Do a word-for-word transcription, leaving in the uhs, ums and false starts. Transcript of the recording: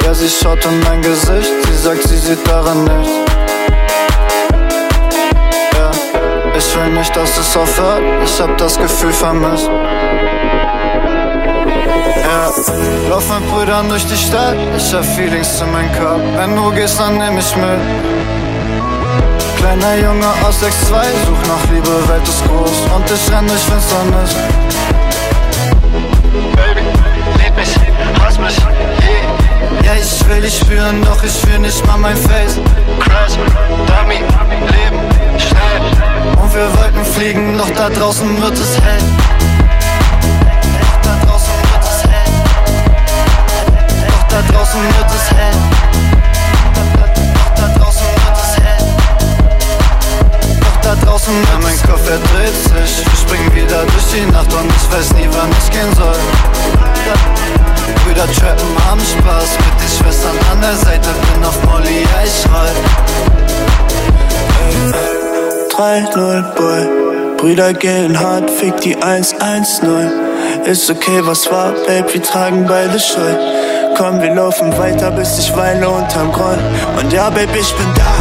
Ja, sie schaut in mein Gesicht, sie sagt, sie sieht daran nichts. Ja, ich will nicht, dass es aufhört, ich hab das Gefühl vermisst. Ja, lauf mit Brüdern durch die Stadt, ich hab Feelings in meinem Kopf. Wenn du gehst, dann nehm ich mit. Kleiner Junge aus sechs zwei, such nach Liebe, Welt ist groß und ich renn durch Finsternis. Baby, lieb mich, hass mich, yeah. Ja, ich will dich spüren, doch ich fühl nicht mal mein Face. Crash, Dummy, Leben, schnell. Und wir wollten fliegen, doch da draußen wird es hell. Doch da draußen wird es hell. Doch da draußen wird es hell. Doch da draußen wird es hell. Doch da draußen wird es hell. Ja, mein Kopf verdreht sich, wir springen wieder durch die Nacht und ich weiß nie, wann es gehen soll. Brüder trappen, haben Spaß mit den Schwestern an der Seite, bin auf Molly, ja ich roll. drei null Boy, Brüder gehen hart, fick die eins eins null. Ist okay, was war, Babe, wir tragen beide Schuld. Komm, wir laufen weiter, bis ich weine unterm Grund. Und ja, Babe, ich bin da.